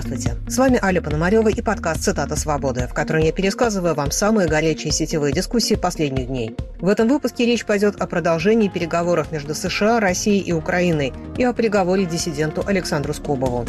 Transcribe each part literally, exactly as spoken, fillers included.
Здравствуйте, с вами Аля Пономарева и подкаст «Цитата свободы», в котором я пересказываю вам самые горячие сетевые дискуссии последних дней. В этом выпуске речь пойдет о продолжении переговоров между США, Россией и Украиной и о приговоре диссиденту Александру Скобову.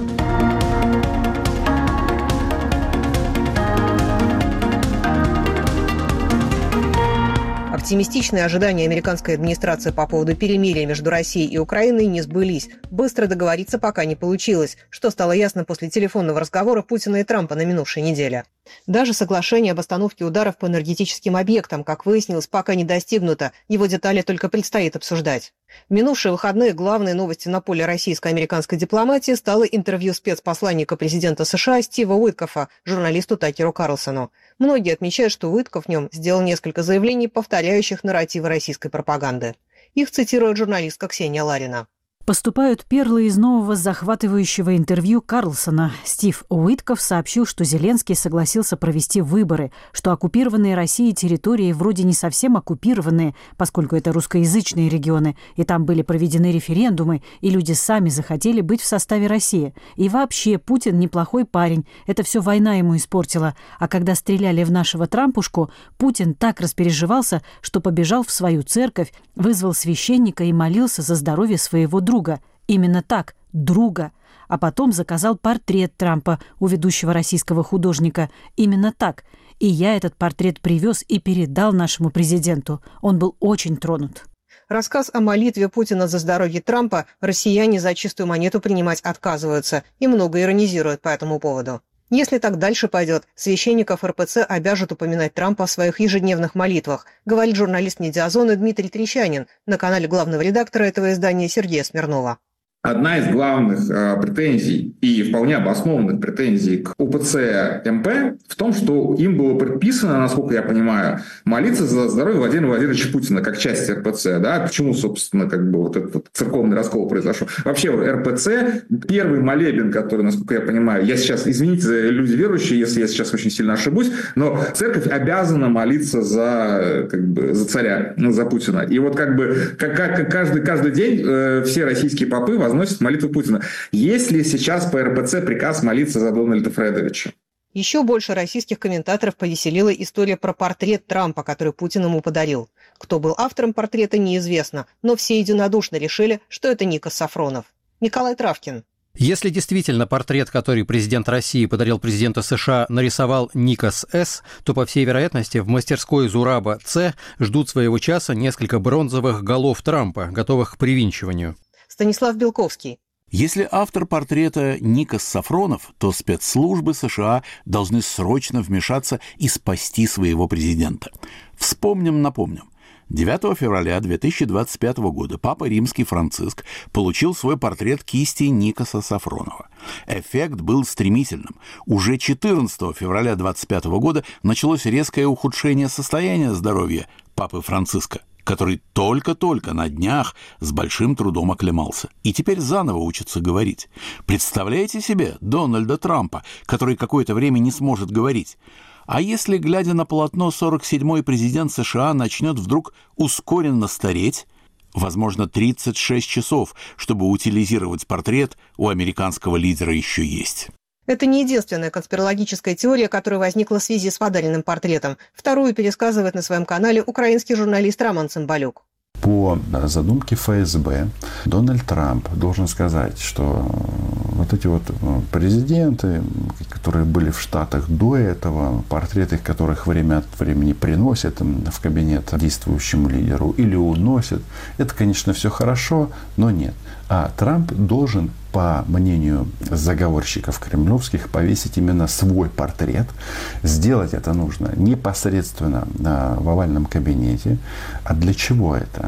Оптимистичные ожидания американской администрации по поводу перемирия между Россией и Украиной не сбылись. Быстро договориться пока не получилось, что стало ясно после телефонного разговора Путина и Трампа на минувшей неделе. Даже соглашение об остановке ударов по энергетическим объектам, как выяснилось, пока не достигнуто, его детали только предстоит обсуждать. В минувшие выходные главной новостью на поле российско-американской дипломатии стало интервью спецпосланника президента США Стива Уиткофа журналисту Такеру Карлсону. Многие отмечают, что Уиткоф в нем сделал несколько заявлений, повторяющих нарративы российской пропаганды. Их цитирует журналистка Ксения Ларина. Поступают перлы из нового захватывающего интервью Карлсона. Стив Уиткоф сообщил, что Зеленский согласился провести выборы, что оккупированные Россией территории вроде не совсем оккупированные, поскольку это русскоязычные регионы, и там были проведены референдумы, и люди сами захотели быть в составе России. И вообще, Путин неплохой парень, это все война ему испортила. А когда стреляли в нашего Трампушку, Путин так распереживался, что побежал в свою церковь, вызвал священника и молился за здоровье своего друга. Друга. Именно так, друга. А потом заказал портрет Трампа у ведущего российского художника. Именно так. И я этот портрет привез и передал нашему президенту. Он был очень тронут. Рассказ о молитве Путина за здоровье Трампа россияне за чистую монету принимать отказываются и много иронизируют по этому поводу. Если так дальше пойдет, священников эр пэ цэ обяжут упоминать Трампа в своих ежедневных молитвах, говорит журналист «Медиазоны» Дмитрий Трещанин на канале главного редактора этого издания Сергея Смирнова. Одна из главных э, претензий и вполне обоснованных претензий к у пэ цэ эм пэ в том, что им было предписано, насколько я понимаю, молиться за здоровье Владимира Владимировича Путина как часть эр пэ цэ. Да? Почему, собственно, как бы вот этот вот церковный раскол произошел? Вообще эр пэ цэ, первый молебен, который, насколько я понимаю, я сейчас, извините, люди верующие, если я сейчас очень сильно ошибусь, но церковь обязана молиться за, как бы, за царя, ну, за Путина. И вот как бы как, как, каждый, каждый день э, все российские попы возносят молитву Путина. Есть ли сейчас по эр пэ цэ приказ молиться за Дональда Фредовича? Еще больше российских комментаторов повеселила история про портрет Трампа, который Путин ему подарил. Кто был автором портрета, неизвестно, но все единодушно решили, что это Никос Сафронов. Николай Травкин. Если действительно портрет, который президент России подарил президенту США, нарисовал Никос С., то, по всей вероятности, в мастерской Зураба С. ждут своего часа несколько бронзовых голов Трампа, готовых к привинчиванию. Станислав Белковский. Если автор портрета Никос Сафронов, то спецслужбы США должны срочно вмешаться и спасти своего президента. Вспомним, напомним. девятого февраля две тысячи двадцать пятого года Папа Римский Франциск получил свой портрет кисти Никоса Сафронова. Эффект был стремительным. Уже четырнадцатого февраля двадцать пятого года началось резкое ухудшение состояния здоровья Папы Франциска, который только-только на днях с большим трудом оклемался. И теперь заново учится говорить. Представляете себе Дональда Трампа, который какое-то время не сможет говорить? А если, глядя на полотно, сорок седьмой президент США начнет вдруг ускоренно стареть? Возможно, тридцать шесть часов, чтобы утилизировать портрет, у американского лидера еще есть. Это не единственная конспирологическая теория, которая возникла в связи с подаренным портретом. Вторую пересказывает на своем канале украинский журналист Роман Цымбалюк. По задумке эф эс бэ Дональд Трамп должен сказать, что вот эти вот президенты, которые были в Штатах до этого, портреты которых время от времени приносят в кабинет действующему лидеру или уносят, это, конечно, все хорошо, но нет. А Трамп должен, по мнению заговорщиков кремлевских, повесить именно свой портрет. Сделать это нужно непосредственно в овальном кабинете. А для чего это?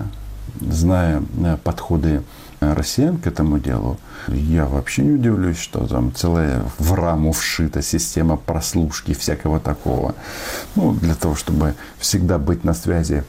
Зная подходы россиян к этому делу, я вообще не удивлюсь, что там целая в раму вшита система прослушки всякого такого. Ну, для того, чтобы всегда быть на связи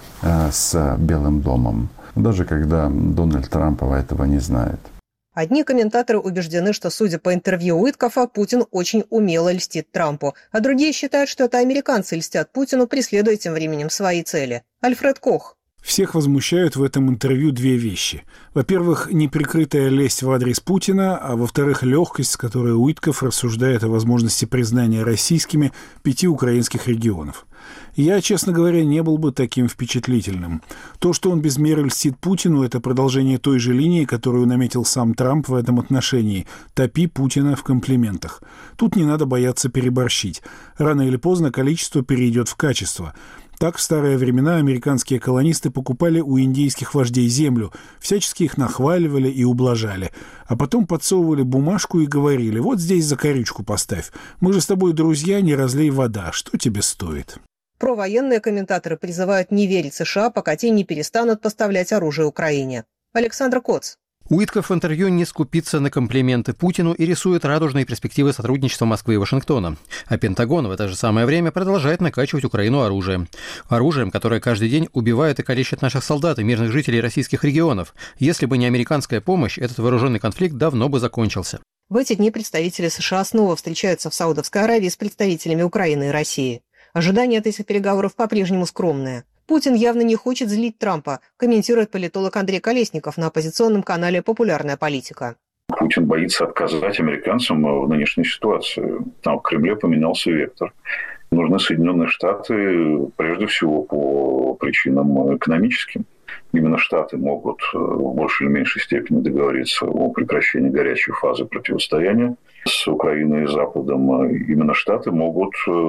с Белым домом. Даже когда Дональд Трамп этого не знает. Одни комментаторы убеждены, что, судя по интервью Уиткофа, Путин очень умело льстит Трампу, а другие считают, что это американцы льстят Путину, преследуя тем временем свои цели. Альфред Кох. Всех возмущают в этом интервью две вещи. Во-первых, неприкрытая лесть в адрес Путина, а во-вторых, легкость, с которой Уитков рассуждает о возможности признания российскими пяти украинских регионов. Я, честно говоря, не был бы таким впечатлительным. То, что он без меры льстит Путину, это продолжение той же линии, которую наметил сам Трамп в этом отношении. Топи Путина в комплиментах. Тут не надо бояться переборщить. Рано или поздно количество перейдет в качество. Так в старые времена американские колонисты покупали у индейских вождей землю, всячески их нахваливали и ублажали, а потом подсовывали бумажку и говорили: вот здесь закорючку поставь, мы же с тобой друзья, не разлей вода, что тебе стоит? Провоенные комментаторы призывают не верить США, пока те не перестанут поставлять оружие Украине. Александр Коц. Уитков в интервью не скупится на комплименты Путину и рисует радужные перспективы сотрудничества Москвы и Вашингтона. А Пентагон в это же самое время продолжает накачивать Украину оружием. Оружием, которое каждый день убивает и калечит наших солдат и мирных жителей российских регионов. Если бы не американская помощь, этот вооруженный конфликт давно бы закончился. В эти дни представители США снова встречаются в Саудовской Аравии с представителями Украины и России. Ожидания от этих переговоров по-прежнему скромные. Путин явно не хочет злить Трампа, комментирует политолог Андрей Колесников на оппозиционном канале «Популярная политика». Путин боится отказать американцам в нынешней ситуации. Там в Кремле поменялся вектор. Нужны Соединенные Штаты прежде всего по причинам экономическим. Именно Штаты могут в большей или меньшей степени договориться о прекращении горячей фазы противостояния с Украиной и Западом. Именно Штаты могут,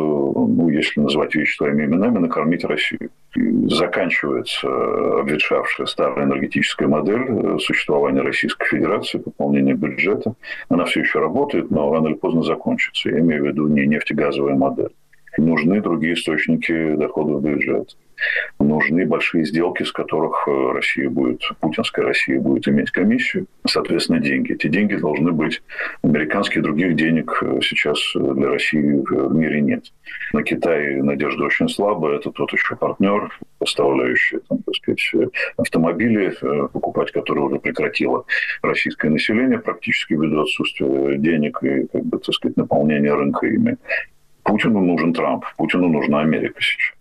ну, если называть вещи своими именами, накормить Россию. Заканчивается обветшавшая старая энергетическая модель существования Российской Федерации, пополнения бюджета. Она все еще работает, но рано или поздно закончится. Я имею в виду не нефтегазовая модель. Нужны другие источники доходов бюджета. Нужны большие сделки, с которых Россия будет, путинская Россия будет иметь комиссию, соответственно, деньги. Эти деньги должны быть американские, других денег сейчас для России в мире нет. На Китай надежда очень слабая, это тот еще партнер, поставляющий, там, так сказать, автомобили, покупать которые уже прекратило российское население практически ввиду отсутствия денег и, как бы, так сказать, наполнения рынка ими. Путину нужен Трамп, Путину нужна Америка сейчас.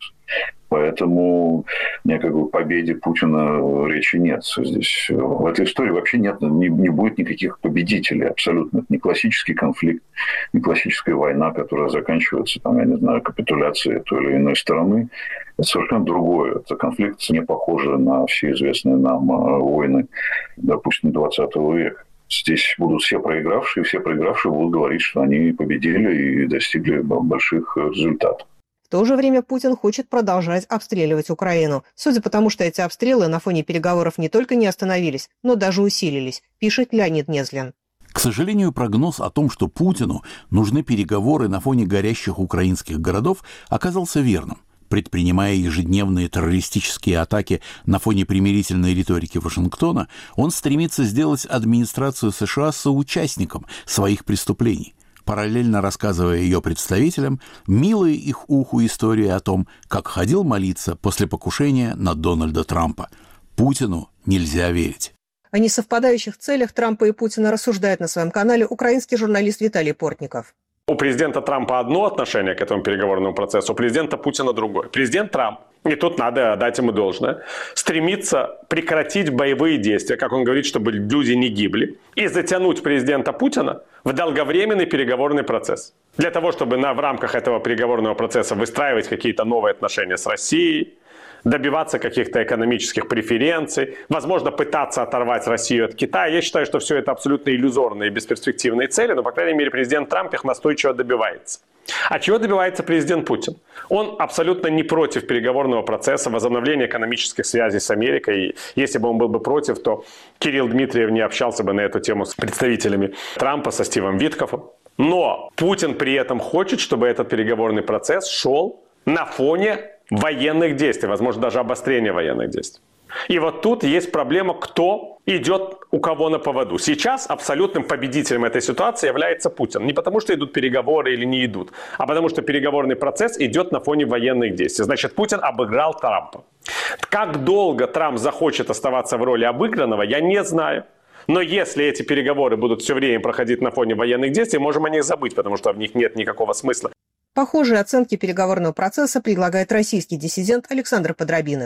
Поэтому ни о какой победе Путина речи нет здесь. В этой истории вообще нет, не, не будет никаких победителей абсолютно. Это не классический конфликт, не классическая война, которая заканчивается, там, я не знаю, капитуляцией той или иной стороны. Это совершенно другое. Это конфликт, не похожий на все известные нам войны, допустим, двадцатого века. Здесь будут все проигравшие, все проигравшие будут говорить, что они победили и достигли больших результатов. В то же время Путин хочет продолжать обстреливать Украину. Судя по тому, что эти обстрелы на фоне переговоров не только не остановились, но даже усилились, пишет Леонид Незлин. К сожалению, прогноз о том, что Путину нужны переговоры на фоне горящих украинских городов, оказался верным. Предпринимая ежедневные террористические атаки на фоне примирительной риторики Вашингтона, он стремится сделать администрацию США соучастником своих преступлений, параллельно рассказывая ее представителям милые их уху истории о том, как ходил молиться после покушения на Дональда Трампа. Путину нельзя верить. О несовпадающих целях Трампа и Путина рассуждает на своем канале украинский журналист Виталий Портников. У президента Трампа одно отношение к этому переговорному процессу, у президента Путина другое. Президент Трамп, и тут надо дать ему должное, стремится прекратить боевые действия, как он говорит, чтобы люди не гибли, и затянуть президента Путина в долговременный переговорный процесс. Для того, чтобы на, в рамках этого переговорного процесса выстраивать какие-то новые отношения с Россией, добиваться каких-то экономических преференций, возможно, пытаться оторвать Россию от Китая. Я считаю, что все это абсолютно иллюзорные и бесперспективные цели, но, по крайней мере, президент Трамп их настойчиво добивается. А чего добивается президент Путин? Он абсолютно не против переговорного процесса, возобновления экономических связей с Америкой. И если бы он был бы против, то Кирилл Дмитриев не общался бы на эту тему с представителями Трампа, со Стивом Виткофом. Но Путин при этом хочет, чтобы этот переговорный процесс шел на фоне военных действий, возможно, даже обострения военных действий. И вот тут есть проблема, кто идет у кого на поводу. Сейчас абсолютным победителем этой ситуации является Путин. Не потому, что идут переговоры или не идут, а потому, что переговорный процесс идет на фоне военных действий. Значит, Путин обыграл Трампа. Как долго Трамп захочет оставаться в роли обыгранного, я не знаю. Но если эти переговоры будут все время проходить на фоне военных действий, можем о них забыть, потому что в них нет никакого смысла. Похожие оценки переговорного процесса предлагает российский диссидент Александр Подробинок.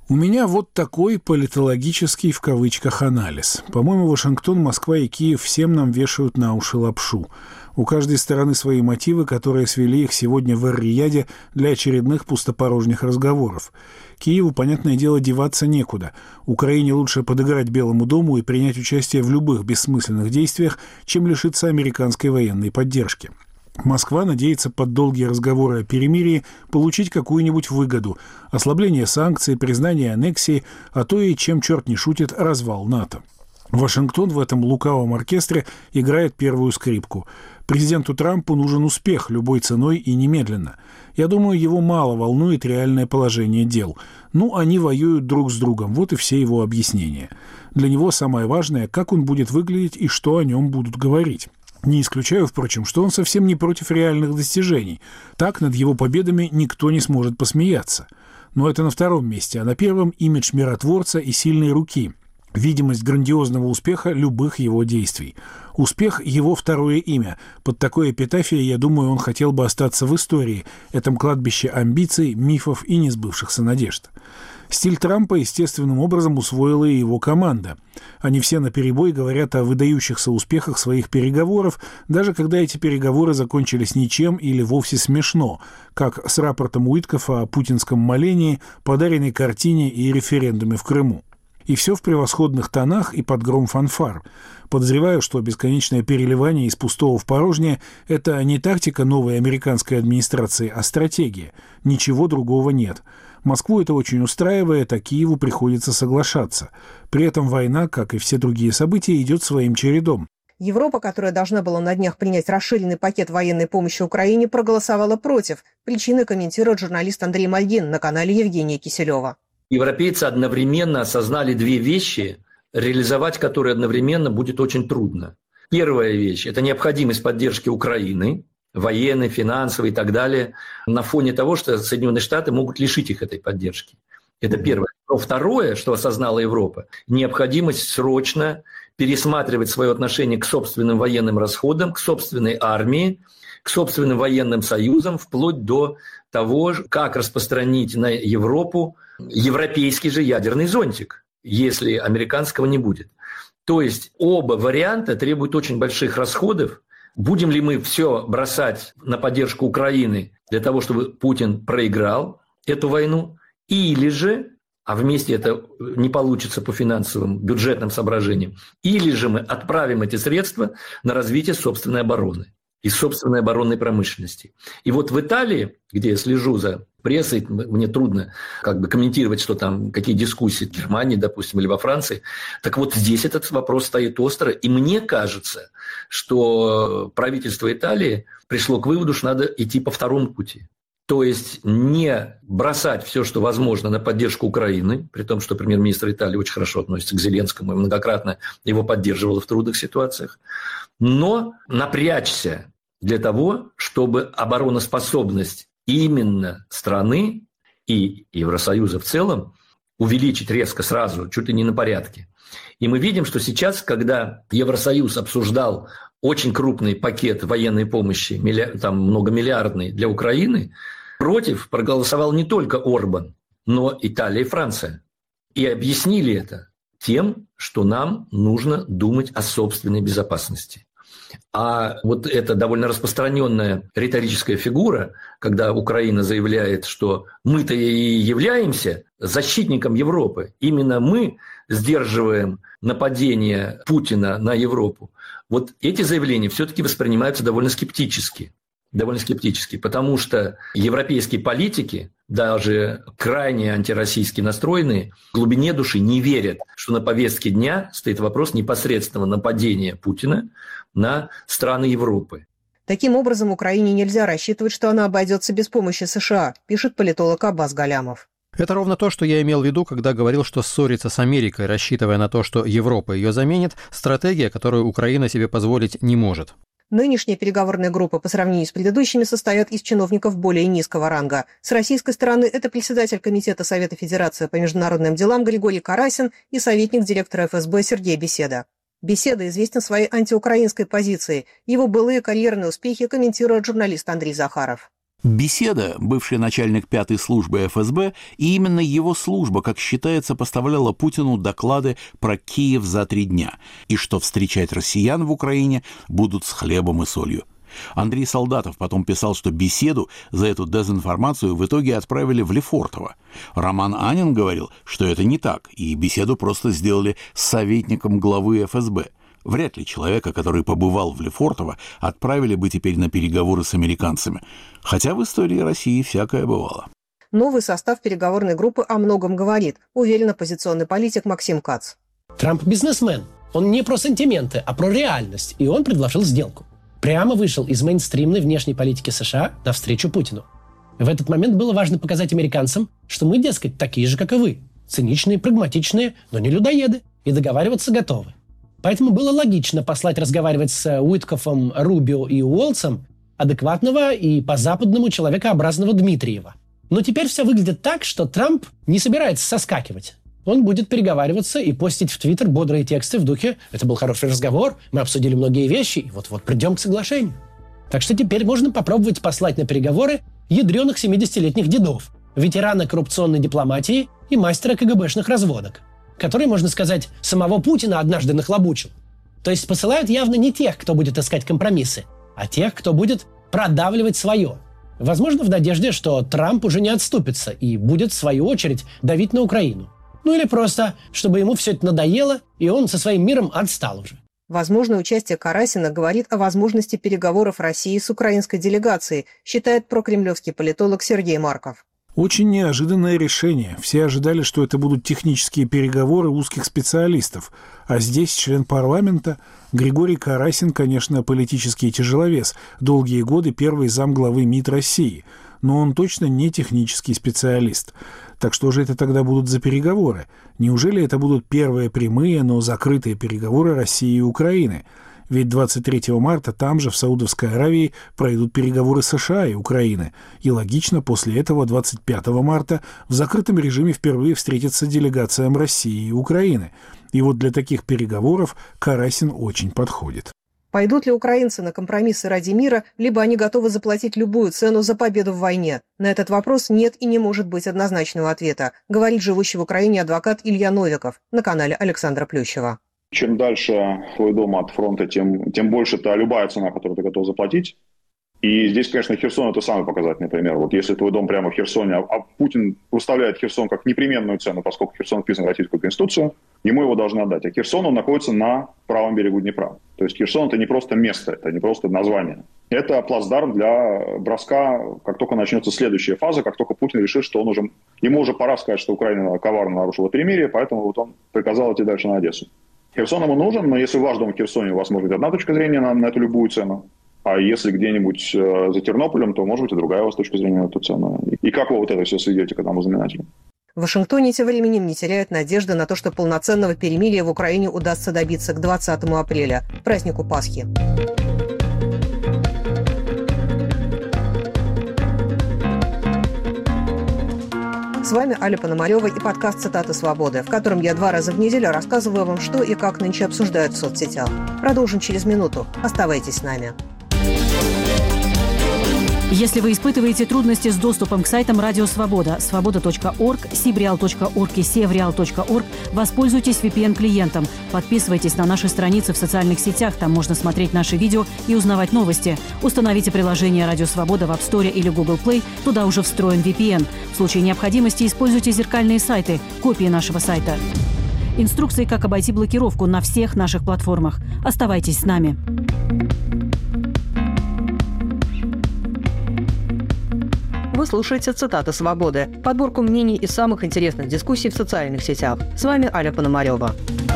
У меня вот такой политологический в кавычках анализ. По-моему, Вашингтон, Москва и Киев всем нам вешают на уши лапшу. У каждой стороны свои мотивы, которые свели их сегодня в Эр-Рияде для очередных пустопорожних разговоров. Киеву, понятное дело, деваться некуда. Украине лучше подыграть Белому дому и принять участие в любых бессмысленных действиях, чем лишиться американской военной поддержки. Москва надеется под долгие разговоры о перемирии получить какую-нибудь выгоду, ослабление санкций, признание аннексии, а то и, чем черт не шутит, развал НАТО. Вашингтон в этом лукавом оркестре играет первую скрипку. Президенту Трампу нужен успех любой ценой и немедленно. Я думаю, его мало волнует реальное положение дел. Ну, они воюют друг с другом, вот и все его объяснения. Для него самое важное, как он будет выглядеть и что о нем будут говорить. Не исключаю, впрочем, что он совсем не против реальных достижений. Так над его победами никто не сможет посмеяться. Но это на втором месте, а на первом – имидж миротворца и сильной руки. Видимость грандиозного успеха любых его действий. Успех – его второе имя. Под такой эпитафией, я думаю, он хотел бы остаться в истории, этом кладбище амбиций, мифов и несбывшихся надежд. Стиль Трампа естественным образом усвоила и его команда. Они все наперебой говорят о выдающихся успехах своих переговоров, даже когда эти переговоры закончились ничем или вовсе смешно, как с рапортом Уиткофа о путинском молении, подаренной картине и референдуме в Крыму. И все в превосходных тонах и под гром фанфар. Подозреваю, что бесконечное переливание из пустого в порожнее – это не тактика новой американской администрации, а стратегия. Ничего другого нет. Москву это очень устраивает, а Киеву приходится соглашаться. При этом война, как и все другие события, идет своим чередом. Европа, которая должна была на днях принять расширенный пакет военной помощи Украине, проголосовала против. Причины комментирует журналист Андрей Мальгин на канале Евгения Киселева. Европейцы одновременно осознали две вещи, реализовать которые одновременно будет очень трудно. Первая вещь – это необходимость поддержки Украины, военной, финансовой и так далее, на фоне того, что Соединенные Штаты могут лишить их этой поддержки. Это первое. Но второе, что осознала Европа – необходимость срочно пересматривать свое отношение к собственным военным расходам, к собственной армии, к собственным военным союзам, вплоть до того, как распространить на Европу европейский же ядерный зонтик, если американского не будет. То есть оба варианта требуют очень больших расходов. Будем ли мы все бросать на поддержку Украины для того, чтобы Путин проиграл эту войну, или же, а вместе это не получится по финансовым, бюджетным соображениям, или же мы отправим эти средства на развитие собственной обороны и собственной оборонной промышленности. И вот в Италии, где я слежу за прессой, мне трудно как бы комментировать, что там, какие дискуссии в Германии, допустим, или во Франции, так вот здесь этот вопрос стоит остро, и мне кажется, что правительство Италии пришло к выводу, что надо идти по второму пути. То есть не бросать все, что возможно, на поддержку Украины, при том, что премьер-министр Италии очень хорошо относится к Зеленскому и многократно его поддерживал в трудных ситуациях, но напрячься для того, чтобы обороноспособность именно страны и Евросоюза в целом увеличить резко сразу, чуть ли не на порядке. И мы видим, что сейчас, когда Евросоюз обсуждал очень крупный пакет военной помощи, там многомиллиардный для Украины, против проголосовал не только Орбан, но Италия и Франция. И объяснили это тем, что нам нужно думать о собственной безопасности. А вот эта довольно распространенная риторическая фигура, когда Украина заявляет, что мы-то и являемся защитником Европы, именно мы сдерживаем нападение Путина на Европу, вот эти заявления все-таки воспринимаются довольно скептически. Довольно скептически, потому что европейские политики, даже крайне антироссийски настроенные, в глубине души не верят, что на повестке дня стоит вопрос непосредственного нападения Путина на страны Европы. Таким образом, Украине нельзя рассчитывать, что она обойдется без помощи США, пишет политолог Аббас Галямов. Это ровно то, что я имел в виду, когда говорил, что ссориться с Америкой, рассчитывая на то, что Европа ее заменит, стратегия, которую Украина себе позволить не может. Нынешняя переговорная группа по сравнению с предыдущими состоит из чиновников более низкого ранга. С российской стороны это председатель Комитета Совета Федерации по международным делам Григорий Карасин и советник директора эф эс бэ Сергей Беседа. Беседа известен своей антиукраинской позицией. Его былые карьерные успехи комментирует журналист Андрей Захаров. Беседа, бывший начальник пятой службы эф эс бэ, и именно его служба, как считается, поставляла Путину доклады про Киев за три дня, и что встречать россиян в Украине будут с хлебом и солью. Андрей Солдатов потом писал, что беседу за эту дезинформацию в итоге отправили в Лефортово. Роман Анин говорил, что это не так, и беседу просто сделали с советником главы эф эс бэ. Вряд ли человека, который побывал в Лефортово, отправили бы теперь на переговоры с американцами. Хотя в истории России всякое бывало. Новый состав переговорной группы о многом говорит, уверен оппозиционный политик Максим Кац. Трамп бизнесмен. Он не про сантименты, а про реальность. И он предложил сделку. Прямо вышел из мейнстримной внешней политики США навстречу Путину. В этот момент было важно показать американцам, что мы, дескать, такие же, как и вы. Циничные, прагматичные, но не людоеды. И договариваться готовы. Поэтому было логично послать разговаривать с Уиткофом, Рубио и Уолтсом адекватного и по-западному человекообразного Дмитриева. Но теперь все выглядит так, что Трамп не собирается соскакивать. Он будет переговариваться и постить в Твиттер бодрые тексты в духе «Это был хороший разговор, мы обсудили многие вещи, и вот-вот придем к соглашению». Так что теперь можно попробовать послать на переговоры ядреных семидесятилетних дедов, ветерана коррупционной дипломатии и мастера ка гэ бэшных разводок, который, можно сказать, самого Путина однажды нахлобучил. То есть посылают явно не тех, кто будет искать компромиссы, а тех, кто будет продавливать свое. Возможно, в надежде, что Трамп уже не отступится и будет, в свою очередь, давить на Украину. Ну или просто, чтобы ему все это надоело, и он со своим миром отстал уже. Возможное участие Карасина говорит о возможности переговоров России с украинской делегацией, считает прокремлевский политолог Сергей Марков. Очень неожиданное решение. Все ожидали, что это будут технические переговоры узких специалистов. А здесь член парламента Григорий Карасин, конечно, политический тяжеловес, долгие годы первый замглавы МИД России. Но он точно не технический специалист. Так что же это тогда будут за переговоры? Неужели это будут первые прямые, но закрытые переговоры России и Украины? Ведь двадцать третьего марта там же, в Саудовской Аравии, пройдут переговоры США и Украины. И логично, после этого двадцать пятого марта в закрытом режиме впервые встретятся делегациям России и Украины. И вот для таких переговоров Карасин очень подходит. Пойдут ли украинцы на компромиссы ради мира, либо они готовы заплатить любую цену за победу в войне? На этот вопрос нет и не может быть однозначного ответа, говорит живущий в Украине адвокат Илья Новиков на канале Александра Плющева. Чем дальше твой дом от фронта, тем, тем больше та любая цена, которую ты готов заплатить. И здесь, конечно, Херсон – это самый показательный пример. Вот если твой дом прямо в Херсоне, а, а Путин выставляет Херсон как непременную цену, поскольку Херсон вписан в Российскую Конституцию, ему его должны отдать. А Херсон, он находится на правом берегу Днепра. То есть Херсон – это не просто место, это не просто название. Это плацдарм для броска, как только начнется следующая фаза, как только Путин решит, что он уже, ему уже пора сказать, что Украина коварно нарушила перемирие, поэтому вот он приказал идти дальше на Одессу. Херсон ему нужен, но если ваш дом в Херсоне, у вас может быть одна точка зрения на, на эту любую цену. А если где-нибудь э, за Тернополем, то, может быть, и другая у вас точка зрения на эту цену. И, и как вы вот это все сведете к этому знаменателю? В Вашингтоне тем временем не теряют надежды на то, что полноценного перемирия в Украине удастся добиться к двадцатому апреля, празднику Пасхи. С вами Аля Пономарева и подкаст «Цитаты свободы», в котором я два раза в неделю рассказываю вам, что и как нынче обсуждают в соцсетях. Продолжим через минуту. Оставайтесь с нами. Если вы испытываете трудности с доступом к сайтам Радио Свобода, свобода точка орг, сибреал точка орг и севреал точка орг, воспользуйтесь ви пи эн-клиентом. Подписывайтесь на наши страницы в социальных сетях, там можно смотреть наши видео и узнавать новости. Установите приложение Радио Свобода в App Store или Google Play, туда уже встроен ви пи эн. В случае необходимости используйте зеркальные сайты, копии нашего сайта. Инструкции, как обойти блокировку на всех наших платформах. Оставайтесь с нами. Вы слушаете «Цитаты свободы», подборку мнений из самых интересных дискуссий в социальных сетях. С вами Аля Пономарева.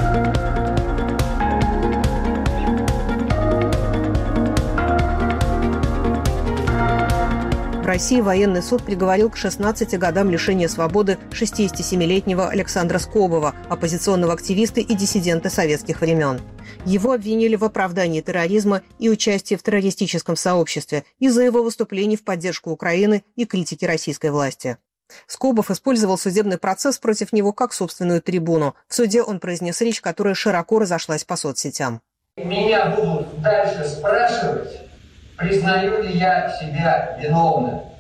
В России военный суд приговорил к шестнадцати годам лишения свободы шестидесятисемилетнего Александра Скобова, оппозиционного активиста и диссидента советских времен. Его обвинили в оправдании терроризма и участии в террористическом сообществе из-за его выступлений в поддержку Украины и критики российской власти. Скобов использовал судебный процесс против него как собственную трибуну. В суде он произнес речь, которая широко разошлась по соцсетям. Меня будут дальше спрашивать, признаю ли я себя виновным.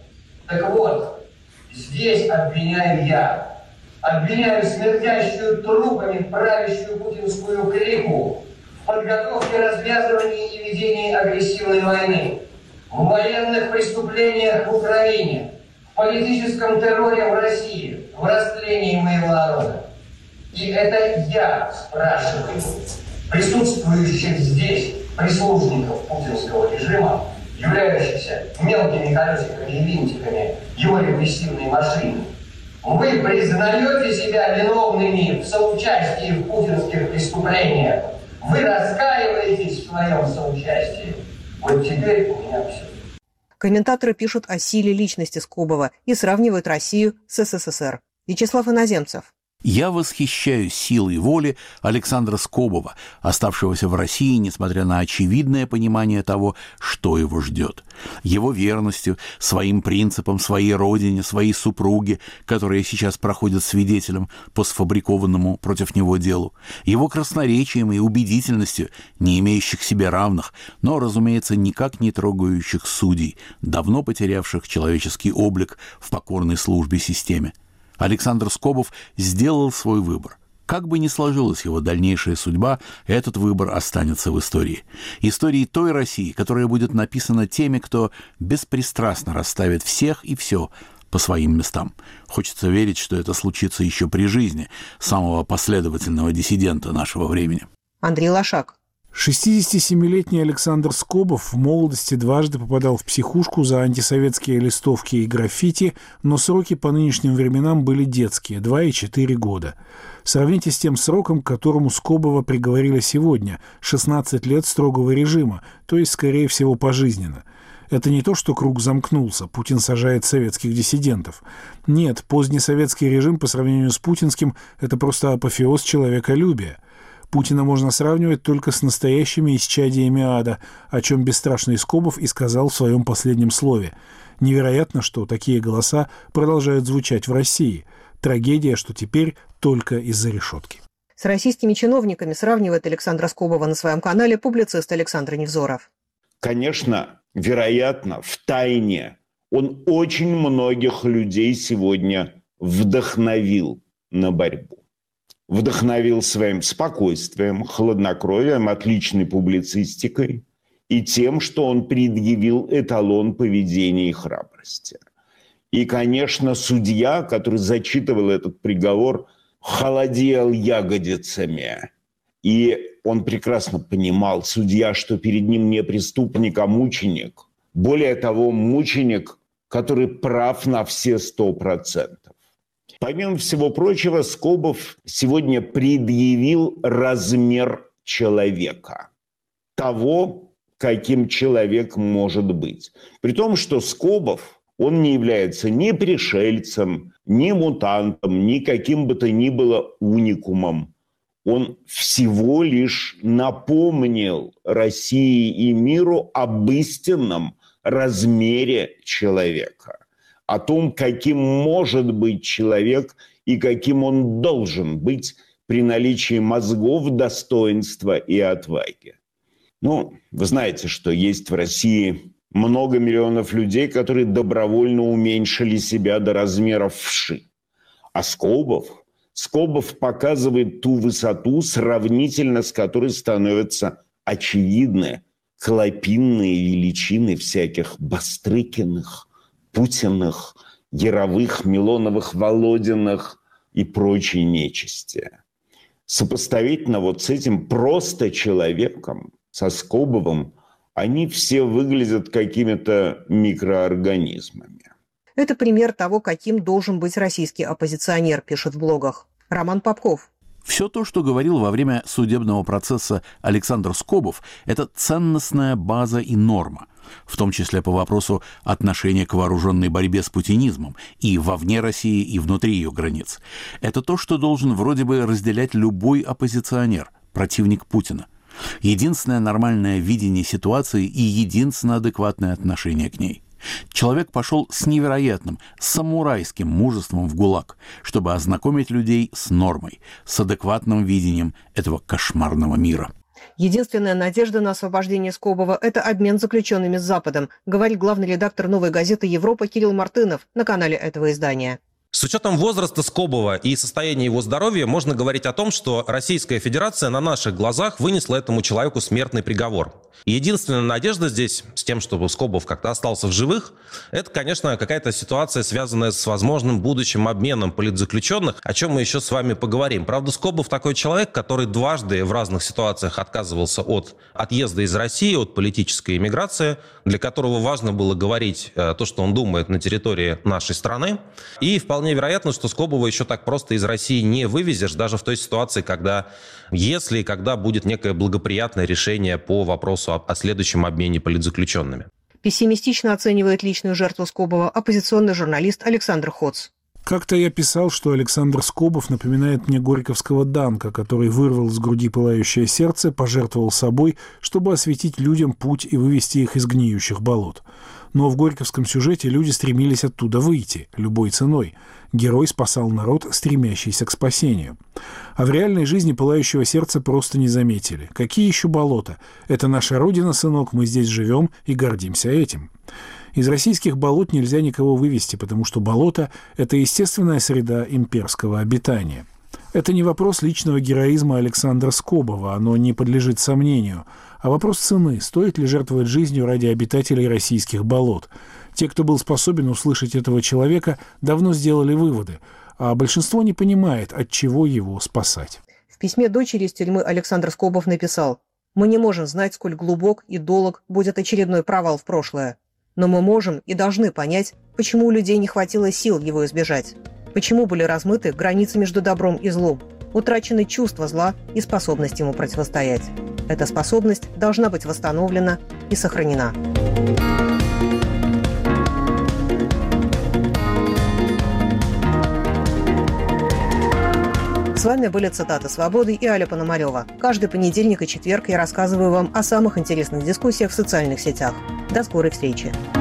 Так вот, здесь обвиняю я. Обвиняю смердящую трупами правящую путинскую клику в подготовке, развязывании и ведении агрессивной войны, в военных преступлениях в Украине, в политическом терроре в России, в растлении моего народа. И это я спрашиваю присутствующих здесь прислужников путинского режима, являющихся мелкими колесиками и винтиками его репрессивной машины. Вы признаете себя виновными в соучастии в путинских преступлениях? Вы раскаиваетесь в своем соучастии? Вот теперь у меня все. Комментаторы пишут о силе личности Скобова и сравнивают Россию с СССР. Вячеслав Иноземцев. Я восхищаюсь силой воли Александра Скобова, оставшегося в России, несмотря на очевидное понимание того, что его ждет. Его верностью, своим принципам, своей родине, своей супруге, которая сейчас проходит свидетелем по сфабрикованному против него делу, его красноречием и убедительностью, не имеющих себе равных, но, разумеется, никак не трогающих судей, давно потерявших человеческий облик в покорной службе системе. Александр Скобов сделал свой выбор. Как бы ни сложилась его дальнейшая судьба, этот выбор останется в истории. Истории той России, которая будет написана теми, кто беспристрастно расставит всех и все по своим местам. Хочется верить, что это случится еще при жизни самого последовательного диссидента нашего времени. Андрей Лошак. шестидесятисемилетний Александр Скобов в молодости дважды попадал в психушку за антисоветские листовки и граффити, но сроки по нынешним временам были детские – два и четыре года. Сравните с тем сроком, к которому Скобова приговорили сегодня – шестнадцать лет строгого режима, то есть, скорее всего, пожизненно. Это не то, что круг замкнулся, Путин сажает советских диссидентов. Нет, поздний советский режим по сравнению с путинским – это просто апофеоз человеколюбия. Путина можно сравнивать только с настоящими исчадиями ада, о чем бесстрашный Скобов и сказал в своем последнем слове. Невероятно, что такие голоса продолжают звучать в России. Трагедия, что теперь только из-за решетки. С российскими чиновниками сравнивает Александра Скобова на своем канале публицист Александр Невзоров. Конечно, вероятно, втайне он очень многих людей сегодня вдохновил на борьбу. Вдохновил своим спокойствием, хладнокровием, отличной публицистикой и тем, что он предъявил эталон поведения и храбрости. И, конечно, судья, который зачитывал этот приговор, холодел ягодицами. И он прекрасно понимал, судья, что перед ним не преступник, а мученик. Более того, мученик, который прав на все сто процентов. Помимо всего прочего, Скобов сегодня предъявил размер человека. Того, каким человек может быть. При том, что Скобов, он не является ни пришельцем, ни мутантом, ни каким бы то ни было уникумом. Он всего лишь напомнил России и миру об истинном размере человека. О том, каким может быть человек и каким он должен быть при наличии мозгов, достоинства и отваги. Ну, вы знаете, что есть в России много миллионов людей, которые добровольно уменьшили себя до размеров вши. А Скобов, Скобов показывает ту высоту, сравнительно с которой становятся очевидны клопинные величины всяких Бастрыкиных, Путиных, Яровых, Милоновых, Володиных и прочей нечисти. Сопоставительно вот с этим просто человеком, со Скобовым, они все выглядят какими-то микроорганизмами. Это пример того, каким должен быть российский оппозиционер, пишет в блогах Роман Попков. Все то, что говорил во время судебного процесса Александр Скобов, это ценностная база и норма, в том числе по вопросу отношения к вооруженной борьбе с путинизмом и вовне России, и внутри ее границ. Это то, что должен вроде бы разделять любой оппозиционер, противник Путина. Единственное нормальное видение ситуации и единственное адекватное отношение к ней. Человек пошел с невероятным, самурайским мужеством в ГУЛАГ, чтобы ознакомить людей с нормой, с адекватным видением этого кошмарного мира. Единственная надежда на освобождение Скобова – это обмен заключенными с Западом, говорит главный редактор «Новой газеты Европа» Кирилл Мартынов на канале этого издания. С учетом возраста Скобова и состояния его здоровья можно говорить о том, что Российская Федерация на наших глазах вынесла этому человеку смертный приговор. И единственная надежда здесь с тем, чтобы Скобов как-то остался в живых, это, конечно, какая-то ситуация, связанная с возможным будущим обменом политзаключенных, о чем мы еще с вами поговорим. Правда, Скобов такой человек, который дважды в разных ситуациях отказывался от отъезда из России, от политической эмиграции, для которого важно было говорить то, что он думает на территории нашей страны. И вполне вероятно, что Скобова еще так просто из России не вывезешь, даже в той ситуации, когда, если и когда будет некое благоприятное решение по вопросу о, о следующем обмене политзаключенными. Пессимистично оценивает личную жертву Скобова оппозиционный журналист Александр Хоц. Как-то я писал, что Александр Скобов напоминает мне горьковского Данка, который вырвал из груди пылающее сердце, пожертвовал собой, чтобы осветить людям путь и вывести их из гниющих болот. Но в горьковском сюжете люди стремились оттуда выйти, любой ценой. Герой спасал народ, стремящийся к спасению. А в реальной жизни пылающего сердца просто не заметили. Какие еще болота? Это наша родина, сынок, мы здесь живем и гордимся этим. Из российских болот нельзя никого вывести, потому что болото – это естественная среда имперского обитания. Это не вопрос личного героизма Александра Скобова, оно не подлежит сомнению, а вопрос цены, стоит ли жертвовать жизнью ради обитателей российских болот. Те, кто был способен услышать этого человека, давно сделали выводы, а большинство не понимает, от чего его спасать. В письме дочери из тюрьмы Александр Скобов написал: «Мы не можем знать, сколь глубок и долг будет очередной провал в прошлое. Но мы можем и должны понять, почему у людей не хватило сил его избежать. Почему были размыты границы между добром и злом, утрачены чувства зла и способность ему противостоять. Эта способность должна быть восстановлена и сохранена». С вами были цитаты «Свободы» и Аля Пономарева. Каждый понедельник и четверг я рассказываю вам о самых интересных дискуссиях в социальных сетях. До скорой встречи!